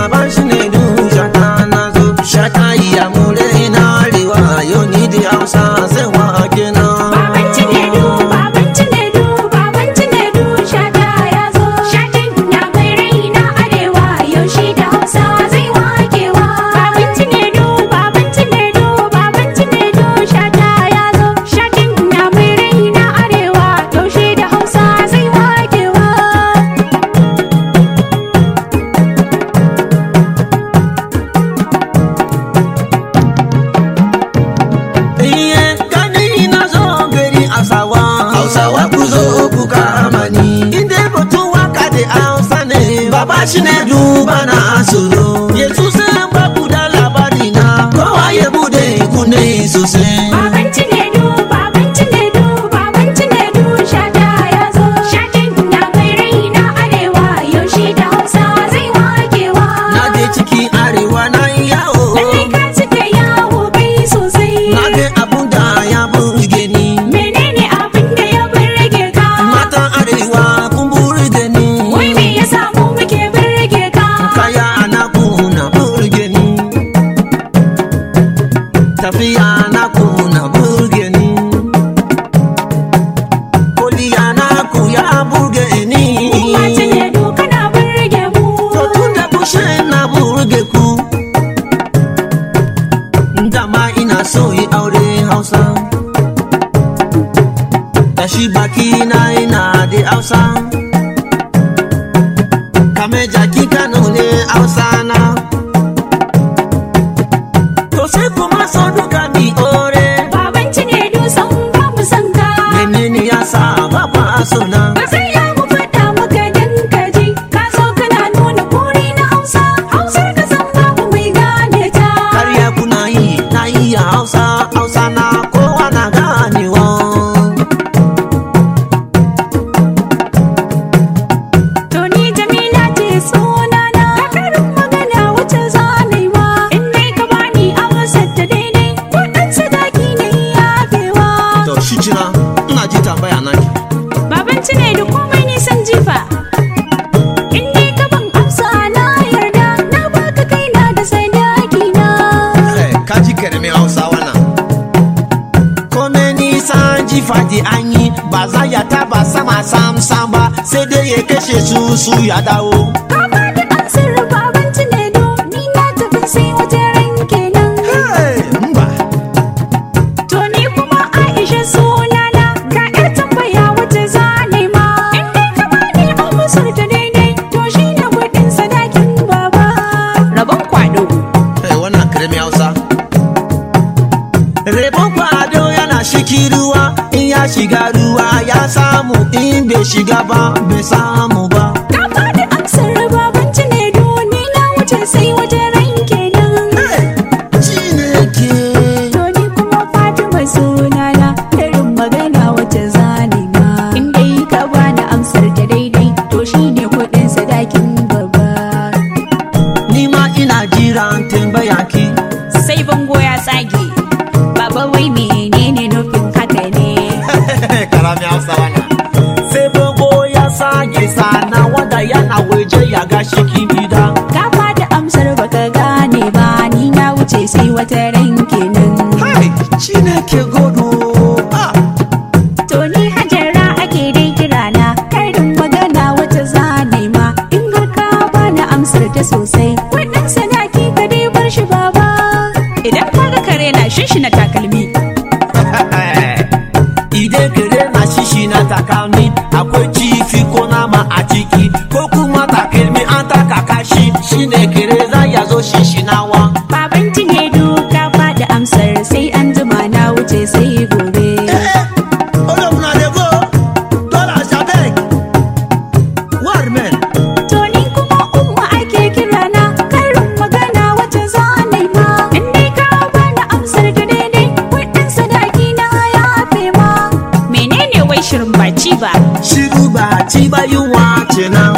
baban shi ne du shata na zo shata iya mure na arewa yau ni da hausa sai wake na baban Cinedu baban Cinedu baban Cinedu shata ya zo shatan ya mai rai na arewa yau shi da hausa zai wakewa baban Cinedu baban Cinedu baban Cinedu shata ya zo shatan ya mai rai na arewa yau shi da hausa zai wakewa Hausawa ku zo ku kama ni inda batun waka da Hausa ne baba shi ne duba na asoro yanzu sai babu da labari na kowa ya bude kunne sosai baban Cinedu baban Cinedu baban Cinedu shata ya zo shatan ya mai rai na arewa yau shi da hausa zai wakewa na je ciki arewa na yi yawo lallai ka cika yawo kai sosai na ga abun da ya burge ni menene abin da ya burge ka matan arewa kun burge ni wai me ya samu muke burge ka kaya na kuna burge ni tafiya na kuna burge ni koliya na ku ya burge ni kuma Cinedu kana burge mu to tun da bushe na burge ku dama ina so yi aure hausa tashi baki na ina da hausa kame jaki kano ne hausa na to sai kuma so duka mi ore baban Cinedu san ba mu san ka menene ya sa ba so na ba sai ya mu faɗa maka dan ka ji ka so kana nuna kuri na hausa hausar ka san babu mai gane ta karya kuna yi na iya hausa hausa na kowa na ganewa to ni Jamila ce sunana karin magana wacce zanewa in dai ka bani amsar ta daidai ko dan sadaki ne yafewa to shi jira ina ji tambaya naki baban Cinedu komai nisan jifa in dai ka ban amsa na yarda na baka kaina da sadaki na ka ji karmi hausa wannan kome nisan jifa da an yi ba za ya taba sama sam ba sai dai ya kashe su ya dawo ka bani amsar baban Cinedu ni na tafi sai wajen ran kenan mba to ni kuma Aisha sunana ga yar tambaya wacce zane ma in dai ka bani amsar ta daidai to shine kudin sadakin baba rabon kwado wannan karmi hausa rebon kwado yana shiki ruwa in ya shiga ruwa ya samu in bai shiga ba bai samu ba ka bani amsar baban Cinedu ni na wuce sai wajen ran kenan Chineke to ni kuma Fatima sunana karin magana wacce zane ma in dai ka bani amsar ta daidai to shine kudin sadakin baba ni ma ina jiran tambaya ki sai bango ya tsage baba wai menene nufin haka ne karami hausa wannan sai bango ya sage sana wanda yana waje ya ga shi gida ka bada amsar baka gane ba ni na wuce sai wata ran kenan hai Chineke godo to ni Hajara ake dai kirana karin magana wacce zane ma in har ka bani amsar ta sosai kudin sadaki ka dai bar shi baba idan kaga kare na na takalmi idan kare na shishi na takalmi akwai kifi ko nama a ciki ko kuma takalmi an taka kashi shine kare za ya zo shishi nawa baban Cinedu ka bada amsar sai an jima na wuce sai gobe to ni kuma umma ake kirana karin magana wacce zane ma in dai ka bani amsar ta daidai kudin sadaki na yafe ma menene wai shirin baci ba shiru ba ci ba yunwa kenan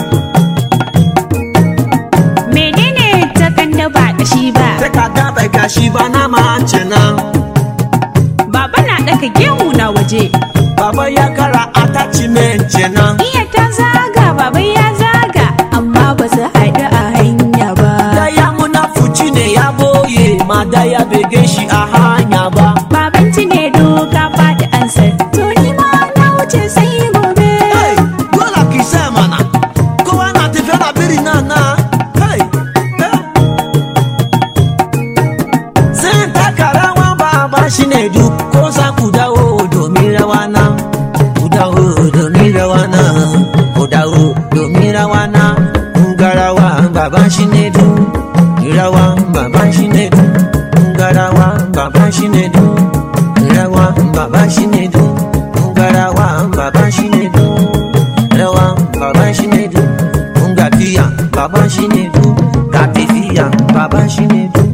menene takanda ba kashi ba takarda bai kashi ba nama kenan baba na daka gemu na waje baba ya kara attachment kenan iya ta zaga baba ya zaga amma ba su haɗu a hanya ba da shi ne du ko za ku dawo domin rawana ku dawo domin rawana ku dawo domin rawana ngarawa baba shi ne du rawa baba shi ne du ngarawa baba shi ne du rawa baba shi ne du ngarawa baba shi ne du rawa baba shi ne du ngafiya baba shi ne du kafifiya baba shi ne du